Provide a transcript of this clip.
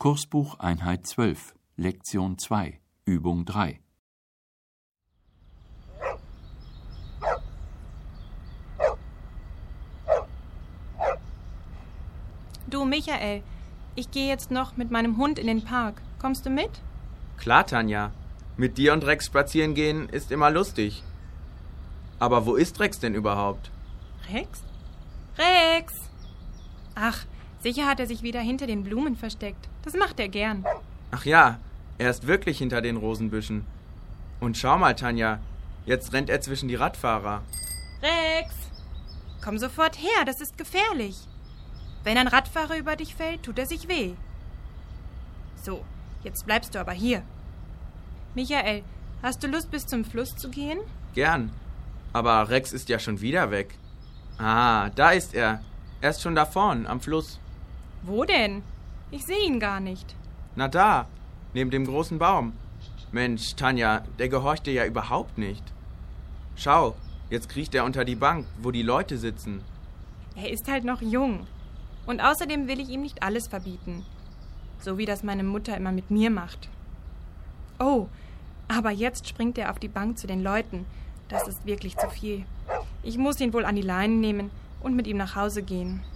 Kursbuch Einheit 12, Lektion 2, Übung 3. Du, Michael, ich gehe jetzt noch mit meinem Hund in den Park. Kommst du mit? Klar, Tanja. Mit dir und Rex spazieren gehen ist immer lustig. Aber wo ist Rex denn überhaupt? Rex? Rex! Ach, sicher hat er sich wieder hinter den Blumen versteckt. Das macht er gern. Ach ja, er ist wirklich hinter den Rosenbüschen. Und schau mal, Tanja, jetzt rennt er zwischen die Radfahrer. Rex! Komm sofort her, das ist gefährlich. Wenn ein Radfahrer über dich fällt, tut er sich weh. So, jetzt bleibst du aber hier. Michael, hast du Lust, bis zum Fluss zu gehen? Gern. Aber Rex ist ja schon wieder weg. Ah, da ist er. Er ist schon da vorn, am Fluss. Wo denn? Ich sehe ihn gar nicht. Na da, neben dem großen Baum. Mensch, Tanja, der gehorcht dir ja überhaupt nicht. Schau, jetzt kriecht er unter die Bank, wo die Leute sitzen. Er ist halt noch jung. Und außerdem will ich ihm nicht alles verbieten. So wie das meine Mutter immer mit mir macht. Oh, aber jetzt springt er auf die Bank zu den Leuten. Das ist wirklich zu viel. Ich muss ihn wohl an die Leine nehmen und mit ihm nach Hause gehen.